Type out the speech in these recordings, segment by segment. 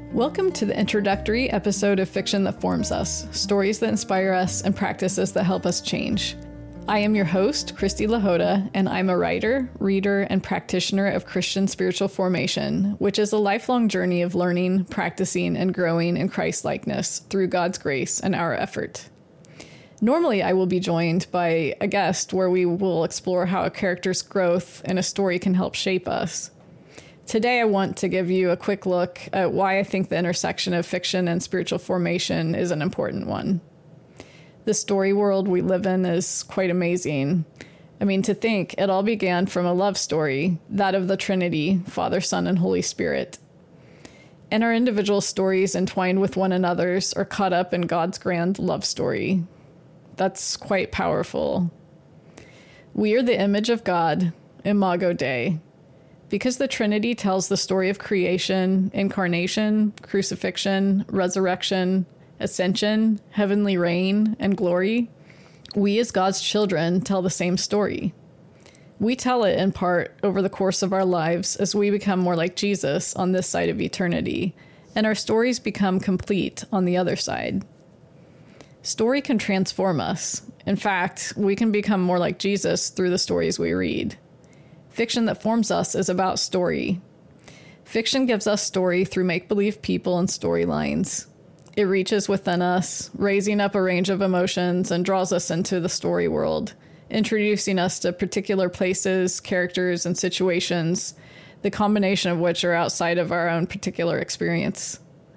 Welcome to the introductory episode of Fiction That Forms Us, stories that inspire us and practices that help us change. I am your host, Christy Lahota, and I'm a writer, reader, and practitioner of Christian spiritual formation, which is a lifelong journey of learning, practicing, and growing in Christ-likeness through God's grace and our effort. Normally, I will be joined by a guest where we will explore how a character's growth in a story can help shape us. Today, I want to give you a quick look at why I think the intersection of fiction and spiritual formation is an important one. The story world we live in is quite amazing. I mean, to think it all began from a love story, that of the Trinity, Father, Son, and Holy Spirit. And our individual stories entwined with one another's are caught up in God's grand love story. That's quite powerful. We are the image of God, Imago Dei. Because the Trinity tells the story of creation, incarnation, crucifixion, resurrection, ascension, heavenly reign, and glory, we as God's children tell the same story. We tell it in part over the course of our lives as we become more like Jesus on this side of eternity, and our stories become complete on the other side. Story can transform us. In fact, we can become more like Jesus through the stories we read. Fiction That Forms Us is about story. Fiction gives us story through make-believe people and storylines. It reaches within us, raising up a range of emotions and draws us into the story world, introducing us to particular places, characters, and situations, the combination of which are outside of our own particular experience.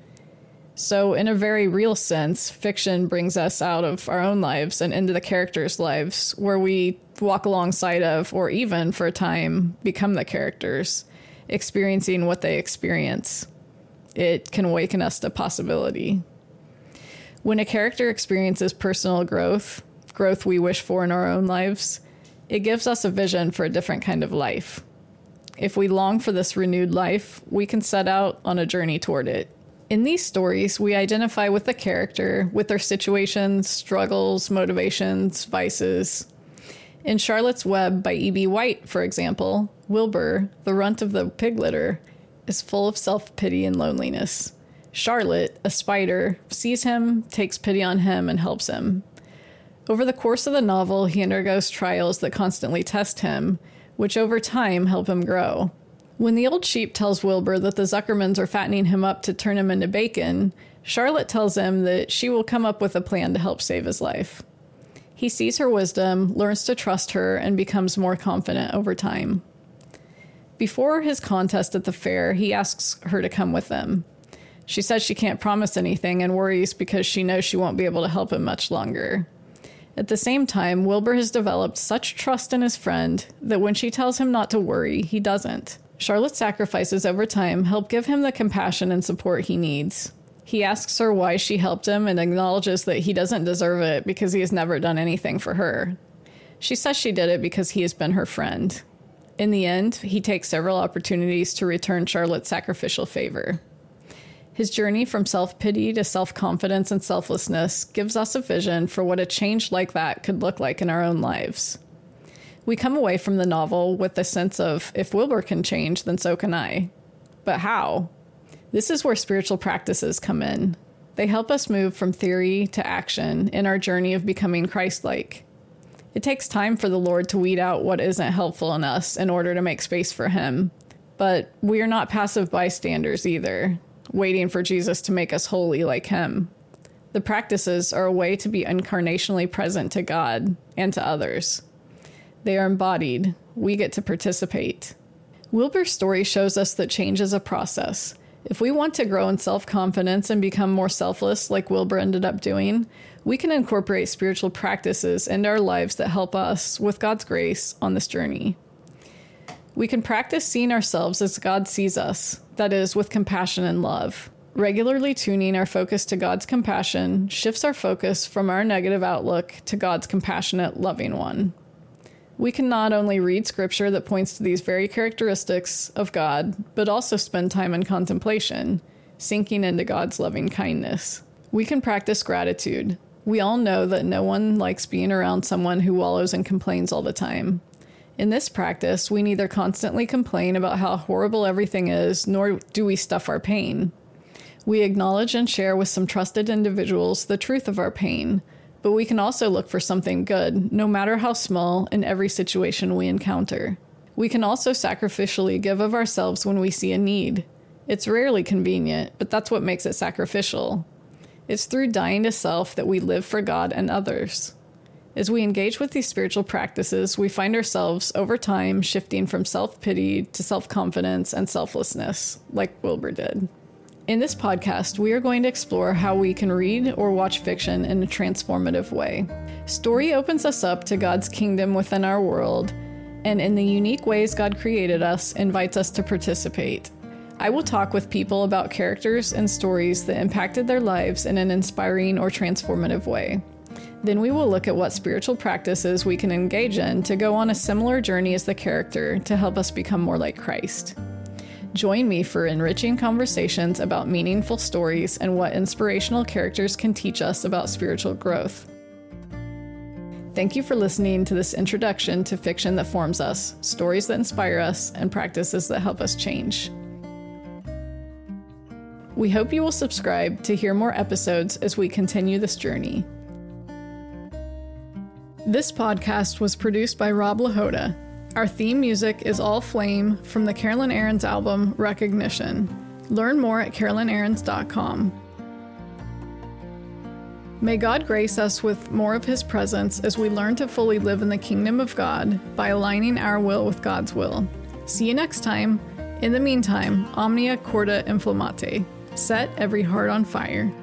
So, in a very real sense, fiction brings us out of our own lives and into the characters' lives, where we walk alongside of, or even for a time, become the characters, experiencing what they experience. It can awaken us to possibility. When a character experiences personal growth we wish for in our own lives, it gives us a vision for a different kind of life. If we long for this renewed life, we can set out on a journey toward it. In these stories, we identify with the character, with their situations, struggles, motivations, vices. In Charlotte's Web by E.B. White, for example, Wilbur, the runt of the pig litter, is full of self-pity and loneliness. Charlotte, a spider, sees him, takes pity on him, and helps him. Over the course of the novel, he undergoes trials that constantly test him, which over time help him grow. When the old sheep tells Wilbur that the Zuckermans are fattening him up to turn him into bacon, Charlotte tells him that she will come up with a plan to help save his life. He sees her wisdom, learns to trust her, and becomes more confident over time. Before his contest at the fair, he asks her to come with him. She says she can't promise anything and worries because she knows she won't be able to help him much longer. At the same time, Wilbur has developed such trust in his friend that when she tells him not to worry, he doesn't. Charlotte's sacrifices over time help give him the compassion and support he needs. He asks her why she helped him and acknowledges that he doesn't deserve it because he has never done anything for her. She says she did it because he has been her friend. In the end, he takes several opportunities to return Charlotte's sacrificial favor. His journey from self-pity to self-confidence and selflessness gives us a vision for what a change like that could look like in our own lives. We come away from the novel with the sense of, if Wilbur can change, then so can I. But how? This is where spiritual practices come in. They help us move from theory to action in our journey of becoming Christ-like. It takes time for the Lord to weed out what isn't helpful in us in order to make space for Him. But we are not passive bystanders either, waiting for Jesus to make us holy like Him. The practices are a way to be incarnationally present to God and to others. They are embodied. We get to participate. Wilbur's story shows us that change is a process. If we want to grow in self-confidence and become more selfless like Wilbur ended up doing, we can incorporate spiritual practices into our lives that help us, with God's grace, on this journey. We can practice seeing ourselves as God sees us, that is, with compassion and love. Regularly tuning our focus to God's compassion shifts our focus from our negative outlook to God's compassionate, loving one. We can not only read scripture that points to these very characteristics of God, but also spend time in contemplation, sinking into God's loving kindness. We can practice gratitude. We all know that no one likes being around someone who wallows and complains all the time. In this practice, we neither constantly complain about how horrible everything is, nor do we stuff our pain. We acknowledge and share with some trusted individuals the truth of our pain, but we can also look for something good, no matter how small, in every situation we encounter. We can also sacrificially give of ourselves when we see a need. It's rarely convenient, but that's what makes it sacrificial. It's through dying to self that we live for God and others. As we engage with these spiritual practices, we find ourselves, over time, shifting from self-pity to self-confidence and selflessness, like Wilbur did. In this podcast, we are going to explore how we can read or watch fiction in a transformative way. Story opens us up to God's kingdom within our world, and in the unique ways God created us, invites us to participate. I will talk with people about characters and stories that impacted their lives in an inspiring or transformative way. Then we will look at what spiritual practices we can engage in to go on a similar journey as the character to help us become more like Christ. Join me for enriching conversations about meaningful stories and what inspirational characters can teach us about spiritual growth. Thank you for listening to this introduction to fiction that forms us, stories that inspire us, and practices that help us change. We hope you will subscribe to hear more episodes as we continue this journey. This podcast was produced by Rob Lahota. Our theme music is All Flame from the Carolyn Arends album Recognition. Learn more at carolynarends.com. May God grace us with more of His presence as we learn to fully live in the kingdom of God by aligning our will with God's will. See you next time. In the meantime, omnia corda inflammate. Set every heart on fire.